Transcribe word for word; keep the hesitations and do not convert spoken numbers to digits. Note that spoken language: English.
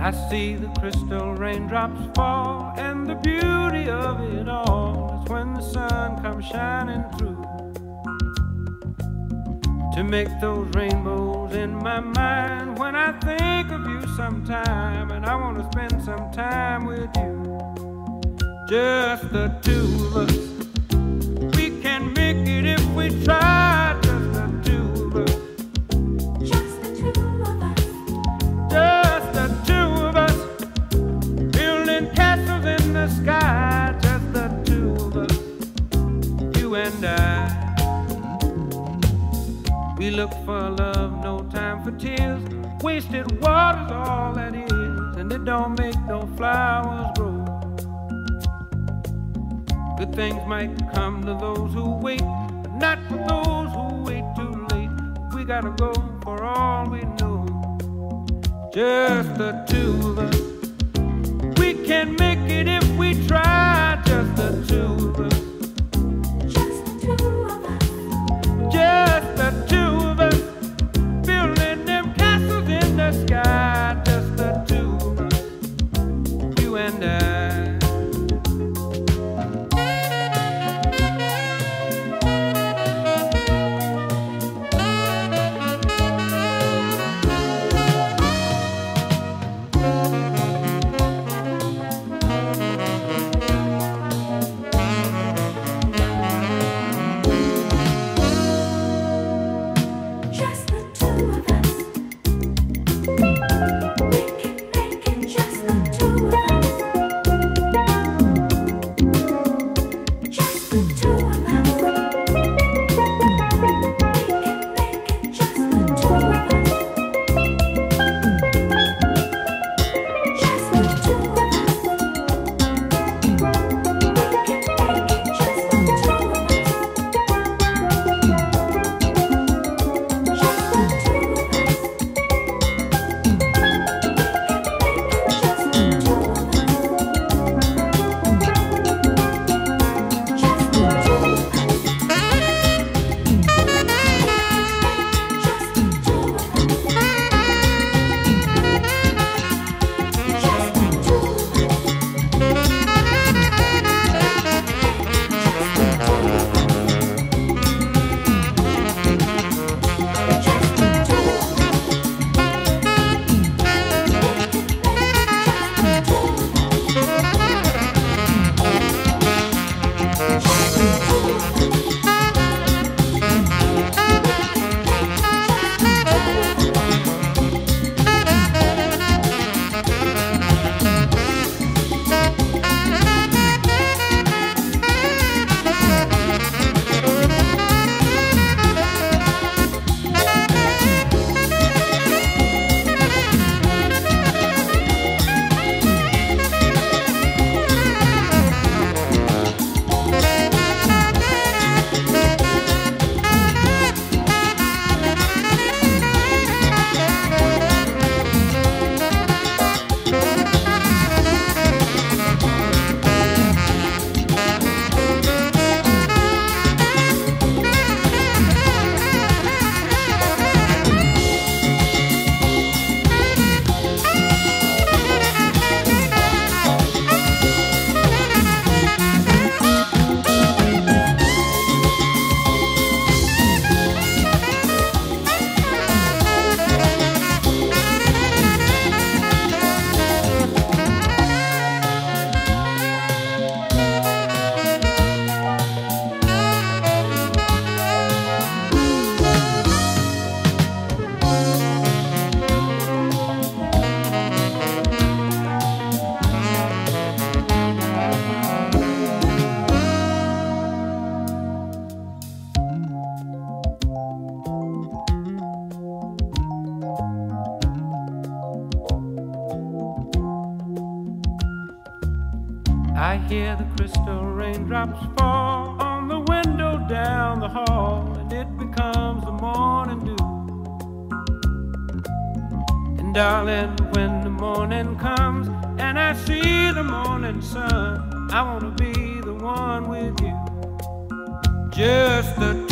I see the crystal raindrops fall, and the beauty of it all is when the sun comes shining through to make those rainbows in my mind. When I think of you sometime, and I want to spend some time with you, just the two of us. We can make it if we try, just the two of us. Just the two of us. Just the two of us. Building castles in the sky, just the two of us. You and I. We look for love, no time for tears. Wasted water's all that is, and it don't make no flowers grow. Good things might come to those who wait, but not for those who wait too late. We gotta go for all we know. Just the two of us. We can make it if we try, just the two of us. Just the two of us. Just the two of us. Building them castles in the sky, just the two of us. You and I. I hear the crystal raindrops fall on the window down the hall, and it becomes the morning dew. And darling, when the morning comes and I see the morning sun, I want to be the one with you. Just the